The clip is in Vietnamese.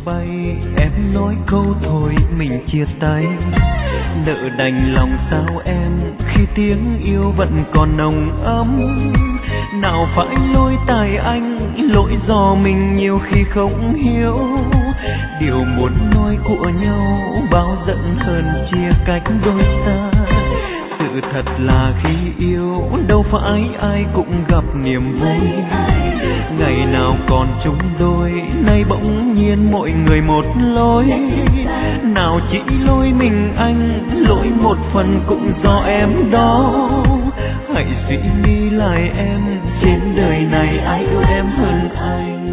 bay, em nói câu thôi mình chia tay. Nợ đành lòng sao em khi tiếng yêu vẫn còn nồng ấm. Nào phải lỗi tại anh, lỗi do mình nhiều khi không hiểu điều muốn nói của nhau, bao giận hơn chia cách đôi ta. Sự thật là khi yêu đâu phải ai cũng gặp niềm vui. Ngày nào còn chung đôi, nay bỗng nhiên mỗi người một lối. Nào chỉ lỗi mình anh, lỗi một phần cũng do em đó. Hãy suy nghĩ lại em, trên đời này ai yêu em hơn anh.